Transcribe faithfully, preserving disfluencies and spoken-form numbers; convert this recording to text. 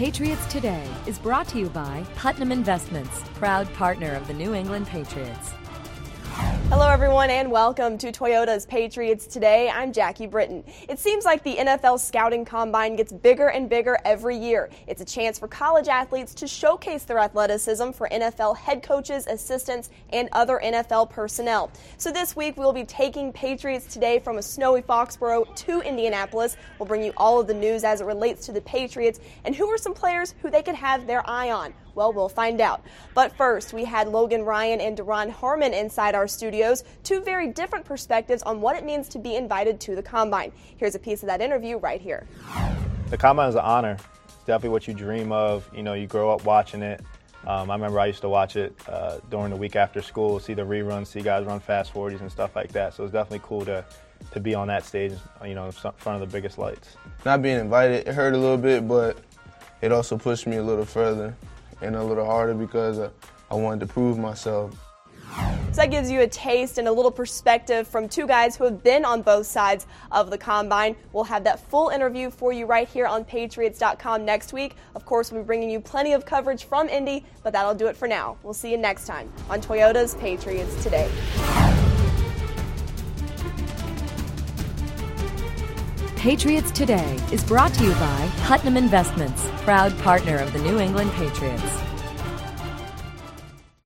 Patriots Today is brought to you by Putnam Investments, proud partner of the New England Patriots. Hello everyone and welcome to Toyota's Patriots Today. I'm Jackie Britton. It seems like the N F L Scouting Combine gets bigger and bigger every year. It's a chance for college athletes to showcase their athleticism for N F L head coaches, assistants, and other N F L personnel. So this week we'll be taking Patriots Today from a snowy Foxborough to Indianapolis. We'll bring you all of the news as it relates to the Patriots and who are some players who they could have their eye on. Well, we'll find out. But first, we had Logan Ryan and Deron Harmon inside our studios, two very different perspectives on what it means to be invited to the Combine. Here's a piece of that interview right here. The Combine is an honor. It's definitely what you dream of. You know, you grow up watching it. Um, I remember I used to watch it uh, during the week after school, see the reruns, see guys run fast forties and stuff like that. So it's definitely cool to, to be on that stage, you know, in front of the biggest lights. Not being invited, it hurt a little bit, but it also pushed me a little further and a little harder because uh, I wanted to prove myself. So that gives you a taste and a little perspective from two guys who have been on both sides of the Combine. We'll have that full interview for you right here on Patriots dot com next week. Of course, we'll be bringing you plenty of coverage from Indy, but that'll do it for now. We'll see you next time on Toyota's Patriots Today. Patriots Today is brought to you by Putnam Investments, proud partner of the New England Patriots.